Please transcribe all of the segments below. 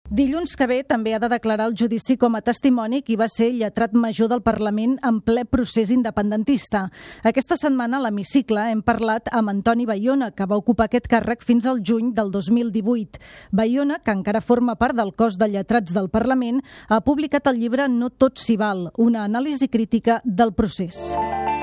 Dilluns que ve també ha de declarar el judici com a testimoni qui va ser lletrat major del Parlament en ple procés independentista. Aquesta setmana a l'Hemicicle hem parlat amb Antoni Bayona, que va ocupar aquest càrrec fins al juny del 2018. Bayona, que encara forma part del cos de lletrats del Parlament, ha publicat el llibre No tot s'hi val, una anàlisi crítica del procés.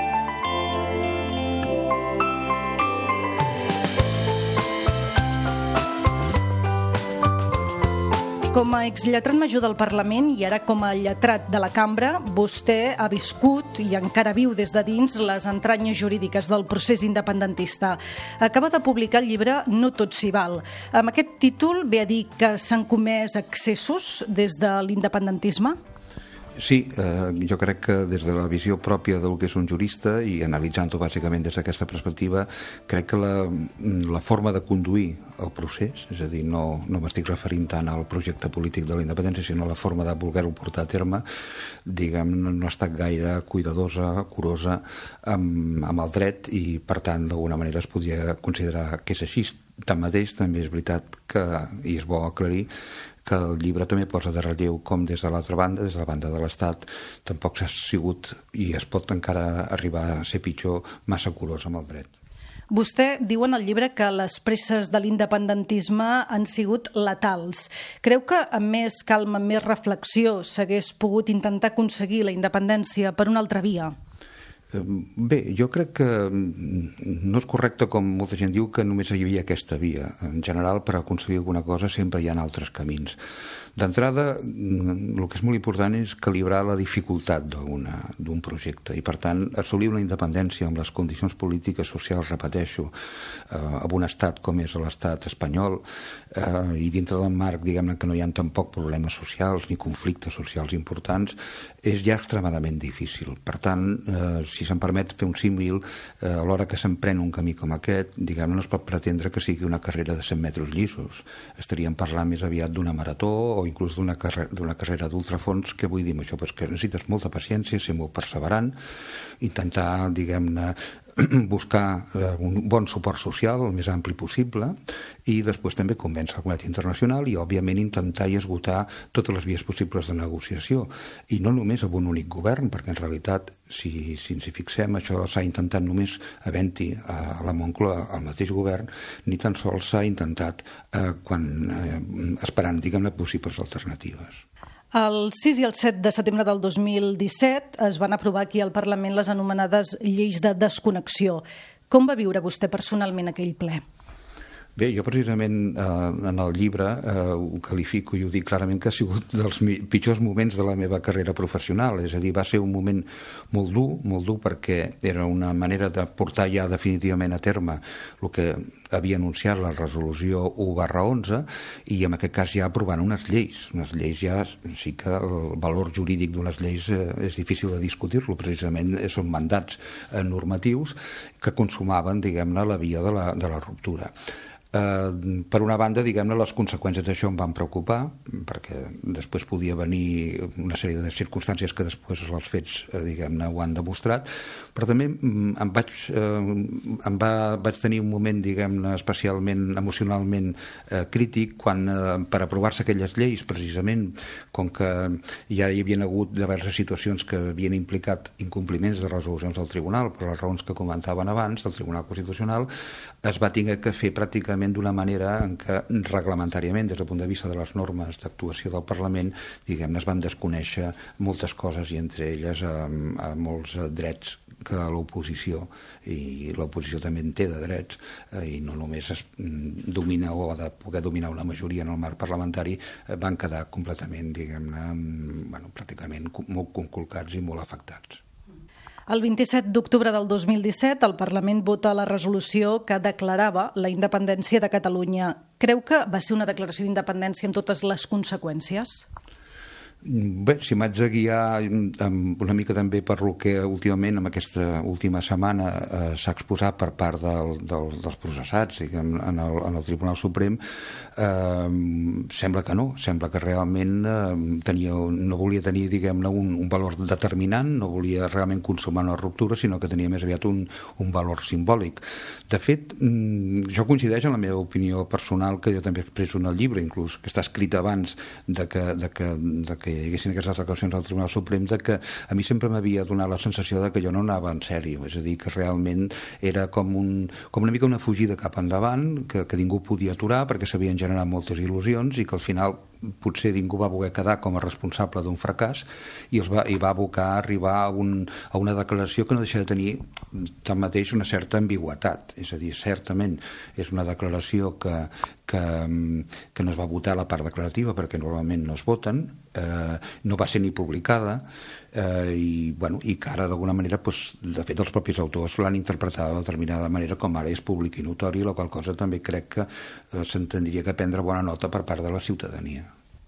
Com a exlletrat major del Parlament i ara com a lletrat de la Cambra, vostè ha viscut i encara viu des de dins les entranyes jurídiques del procés independentista. Acaba de publicar el llibre No tot s'hi val. Amb aquest títol ve a dir que s'han comès excessos des de l'independentisme? Sí, jo crec que des de la visió pròpia del que és un jurista i analitzant-ho bàsicament des d'aquesta perspectiva, crec que la forma de conduir el procés, és a dir, no m'estic referint tant al projecte polític de la independència, sinó a la forma de voler-ho portar a terme, diguem, no ha estat gaire cuidadosa, curosa amb el dret i, per tant, d'alguna manera es podria considerar que és així. Tanmateix, també és veritat que, i és bo aclarir, que el llibre també posa de relleu com des de l'altra banda, des de la banda de l'Estat, tampoc s'ha sigut i es pot encara arribar a ser pitjor, massa curós amb el dret. Vostè diu en el llibre que les presses de l'independentisme han sigut letals. Creu que amb més calma, amb més reflexió, s'hagués pogut intentar aconseguir la independència per una altra via? Bé, jo crec que no és correcte, com molta gent diu, que només hi havia aquesta via. En general, per aconseguir alguna cosa sempre hi ha altres camins. D'entrada, el que és molt important és calibrar la dificultat d'un projecte i, per tant, assolir una independència amb les condicions polítiques, socials, repeteixo, amb un estat com és l'estat espanyol i dintre del marc, diguem-ne, que no hi ha tampoc problemes socials ni conflictes socials importants, és ja extremadament difícil. Per tant, si se'm permet fer un símil, a l'hora que s'emprèn un camí com aquest, diguem-ne, no es pot pretendre que sigui una carrera de 100 metres llisos. Estaríem parlant més aviat d'una marató o inclús d'una carrera d'ultrafons. Què vull dir amb això? Pues que necessites molta paciència, ser molt perseverant, intentar, diguem-ne, buscar un bon suport social el més ampli possible i després també convèncer la comunitat internacional i, òbviament, intentar i esgotar totes les vies possibles de negociació. I no només amb un únic govern, perquè en realitat, si ens hi fixem, això s'ha intentat només havent-hi a la Moncloa el mateix govern, ni tan sols s'ha intentat esperant, diguem-ne, possibles alternatives. El 6 i el 7 de setembre del 2017 es van aprovar aquí al Parlament les anomenades lleis de desconnexió. Com va viure vostè personalment aquell ple? Bé, jo precisament en el llibre ho qualifico i ho dic clarament que ha sigut dels pitjors moments de la meva carrera professional, és a dir, va ser un moment molt dur perquè era una manera de portar ja definitivament a terme el que havia anunciat la resolució 1/11 i en aquest cas ja aprovant unes lleis ja sí que el valor jurídic d'unes lleis és difícil de discutir-lo, precisament són mandats normatius que consumaven, diguem-ne, la via de la ruptura. Per una banda, diguem-ne, les conseqüències d'això em van preocupar perquè després podia venir una sèrie de circumstàncies que després els fets, diguem-ne, ho han demostrat, però també vaig tenir un moment, diguem-ne, especialment emocionalment crític quan per aprovar-se aquelles lleis, precisament com que ja hi havien hagut diverses situacions que havien implicat incompliments de resolucions del tribunal per les raons que comentaven abans, del Tribunal Constitucional, es va haver de fer pràcticament d'una manera en què reglamentàriament, des del punt de vista de les normes d'actuació del Parlament, diguem-ne, es van desconèixer moltes coses i entre elles molts drets que l'oposició, i l'oposició també en té de drets, i no només es domina o ha de poder dominar una majoria en el marc parlamentari, van quedar completament, diguem-ne, pràcticament molt conculcats i molt afectats. El 27 d'octubre del 2017 el Parlament vota la resolució que declarava la independència de Catalunya. Creu que va ser una declaració d'independència amb totes les conseqüències? Bé, si m'haig de guiar una mica també per lo que últimament, en aquesta última setmana, s'ha exposat per part dels processats, diguem, en el Tribunal Suprem, sembla que no, sembla que realment no volia tenir, diguem-ne, un valor determinant, no volia realment consumar una ruptura, sinó que tenia més aviat un valor simbòlic. De fet, això coincideix en la meva opinió personal, que jo també expresso en el llibre, inclús, que està escrit abans de que hi haguessin aquestes declaracions al Tribunal Suprem, de que a mi sempre m'havia donat la sensació de que jo no anava en sèrio, és a dir, que realment era com una mica una fugida cap endavant, que ningú podia aturar perquè s'havien generat moltes il·lusions i que al final potser ningú va voler quedar com a responsable d'un fracàs i va abocar a arribar a una declaració que no deixa de tenir tanmateix una certa ambigüitat, és a dir, certament és una declaració que no es va votar a la part declarativa perquè normalment no es voten, no va ser ni publicada i que ara d'alguna manera, de fet els propis autors l'han interpretat de determinada manera, com ara és públic i notori, la qual cosa també crec que s'entendria que prendre bona nota per part de la ciutadania.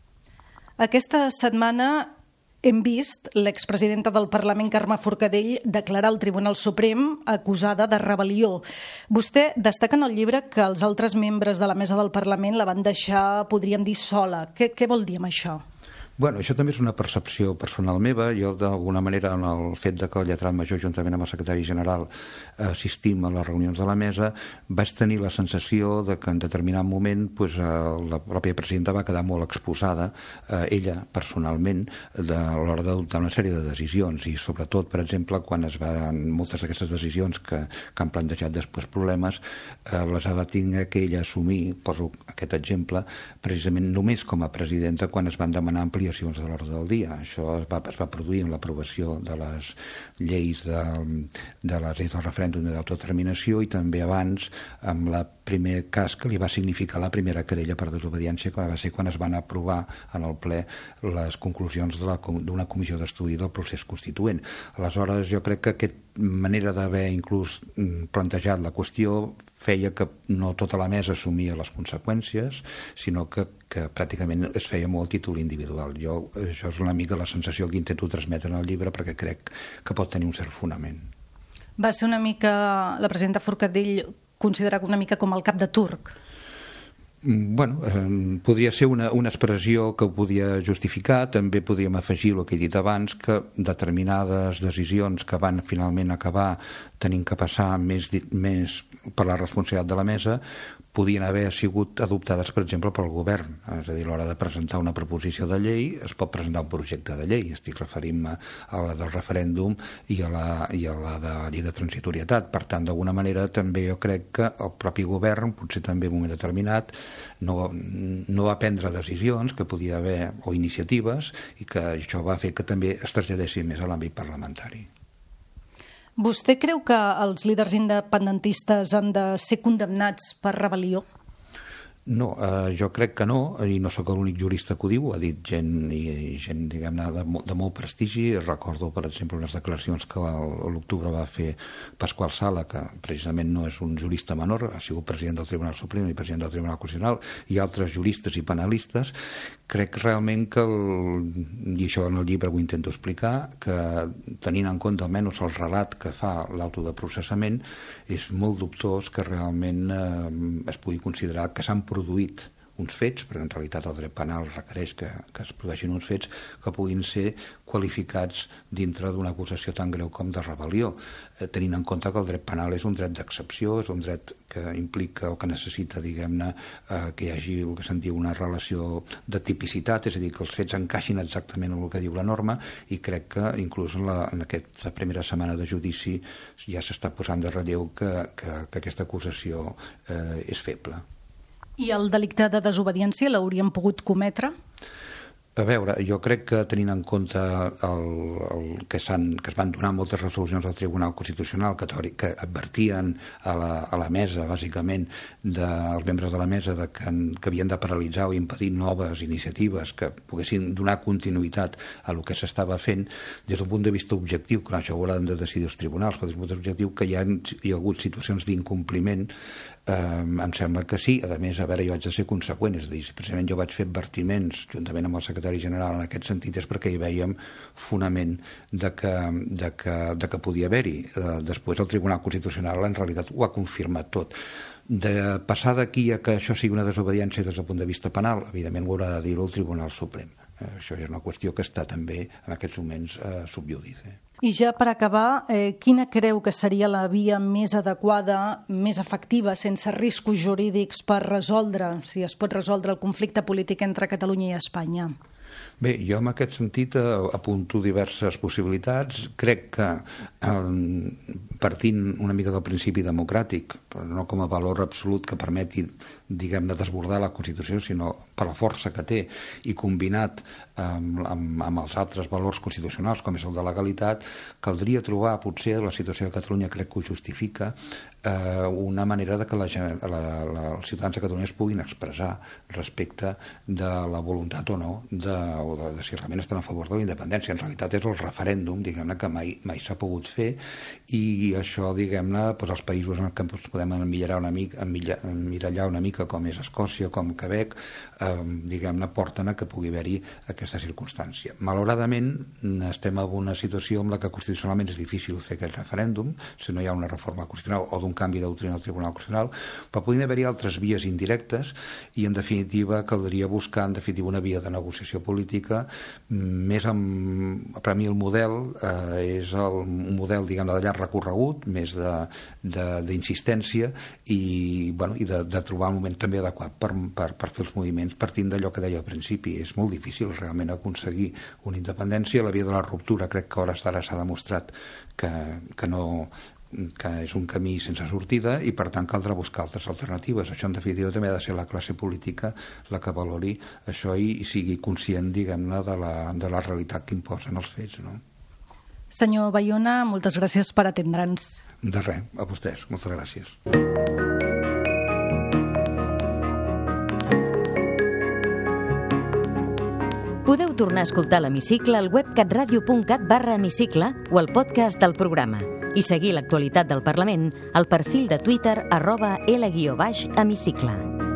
Aquesta setmana hem vist l'expresidenta del Parlament, Carme Forcadell, declarar al Tribunal Suprem acusada de rebel·lió. Vostè destaca en el llibre que els altres membres de la mesa del Parlament la van deixar, podríem dir, sola. Què vol dir amb això? Bueno, això també és una percepció personal meva. Jo, d'alguna manera, en el fet de que el lletrat major, juntament amb el secretari general, assistim a les reunions de la mesa, vaig tenir la sensació de que en determinat moment la pròpia presidenta va quedar molt exposada, ella, personalment, a l'hora d'adoptar una sèrie de decisions. I, sobretot, per exemple, quan moltes d'aquestes decisions que han plantejat després problemes, les ha de tenir que ella assumir, poso aquest exemple, precisament només com a presidenta quan es van demanar ampliacions de l'ordre del dia. Això es va produir amb l'aprovació de les lleis del referèndum de d'autodeterminació i també abans amb el primer cas que li va significar la primera querella per desobediència, que va ser quan es van aprovar en el ple les conclusions d'una comissió d'estudi del procés constituent. Aleshores, jo crec que aquesta manera d'haver inclús plantejat la qüestió feia que no tota la mesa assumia les conseqüències, sinó que pràcticament es feia molt a títol individual. Això és una mica la sensació que intento transmetre en el llibre perquè crec que pot tenir un cert fonament. Va ser una mica, la presidenta Forcadell, considerat una mica com el cap de turc? Bueno, podria ser una expressió que ho podia justificar. També podríem afegir el que he dit abans, que determinades decisions que van finalment acabar tenint que passar més per la responsabilitat de la mesa podien haver sigut adoptades, per exemple, pel govern. És a dir, a l'hora de presentar una proposició de llei es pot presentar un projecte de llei. Estic referint-me a la del referèndum i a la de llei de transitorietat. Per tant, d'alguna manera, també jo crec que el propi govern, potser també en un moment determinat, no va prendre decisions que podia haver, o iniciatives, i que això va fer que també es traslladessin més a l'àmbit parlamentari. Vostè creu que els líders independentistes han de ser condemnats per rebel·lió? No, jo crec que no, i no sóc l'únic jurista que ho diu, ha dit gent, diguem-ne, de molt prestigi. Recordo, per exemple, unes declaracions que a l'octubre va fer Pasqual Sala, que precisament no és un jurista menor, ha sigut president del Tribunal Suprem i president del Tribunal Constitucional, i altres juristes i penalistes. Crec realment que, i això en el llibre ho intento explicar, que tenint en compte almenys el relat que fa l'auto de processament, és molt dubtós que realment es pugui considerar que s'han produït uns fets, perquè en realitat el dret penal requereix que es produeixin uns fets que puguin ser qualificats dintre d'una acusació tan greu com de rebel·lió, tenint en compte que el dret penal és un dret d'excepció, és un dret que implica o que necessita, diguem-ne, que hi hagi el que se'n diu una relació de tipicitat, és a dir, que els fets encaixin exactament en el que diu la norma, i crec que inclús en aquesta primera setmana de judici ja s'està posant de relleu que aquesta acusació és feble. I el delicte de desobediència l'hauríem pogut cometre? A veure, jo crec que tenint en compte que es van donar moltes resolucions al Tribunal Constitucional que advertien a la mesa, bàsicament, dels membres de la mesa que havien de paralitzar o impedir noves iniciatives que poguessin donar continuïtat a el que s'estava fent, des d'un punt de vista objectiu, que això ho hauran de decidir els tribunals, però des d'un punt de vista objectiu que hi ha hagut situacions d'incompliment Em sembla que sí. A més, a veure, jo haig de ser conseqüent, és a dir, si precisament jo vaig fer advertiments juntament amb el secretari general en aquest sentit és perquè hi veiem fonament de que podia haver-hi. Després el Tribunal Constitucional en realitat ho ha confirmat tot. De passar d'aquí a que això sigui una desobediència des del punt de vista penal, evidentment ho haurà de dir el Tribunal Suprem. Això és una qüestió que està també en aquests moments sub iudice. I ja per acabar, quina creu que seria la via més adequada, més efectiva, sense riscos jurídics per resoldre, si es pot resoldre el conflicte polític entre Catalunya i Espanya? Bé, jo en aquest sentit apunto diverses possibilitats. Crec que partint una mica del principi democràtic, però no com a valor absolut que permeti, diguem-ne, desbordar la Constitució, sinó per la força que té, i combinat amb els altres valors constitucionals, com és el de legalitat, caldria trobar, potser la situació de Catalunya crec que ho justifica, una manera de que els ciutadans de Catalunya es puguin expressar respecte de la voluntat o no de si realment estan a favor de la independència. En realitat és el referèndum, diguem-ne, que mai s'ha pogut fer, i això, diguem-ne, doncs els països en què ens podem emmirallar una mica, com és Escòcia, com Quebec, diguem-ne, porten a que pugui haver-hi aquesta circumstància. Malauradament, estem en una situació en la que constitucionalment és difícil fer aquest referèndum, si no hi ha una reforma constitucional o d'un canvi de doctrina al Tribunal Constitucional, però podrien haver-hi altres vies indirectes i, en definitiva, caldria buscar, una via de negociació política més amb... Per a mi el model és un model, diguem-ne, de llarg recorregut, més d'insistència i de trobar el moment també adequat per fer els moviments partint d'allò que deia al principi. És molt difícil realment aconseguir una independència. La via de la ruptura crec que a hores d'ara s'ha demostrat que és un camí sense sortida i per tant caldrà buscar altres alternatives. Això en definitiva també ha de ser la classe política la que valori això i sigui conscient, diguem-ne, de la realitat que imposen els fets, no? Senyor Bayona, moltes gràcies per atendre'ns. De res, a vostès, moltes gràcies. Podeu tornar a escoltar l'Hemicicle al web catradio.cat/hemicicle o al podcast del programa i seguir l'actualitat del Parlament al perfil de Twitter @L_Hemicicle.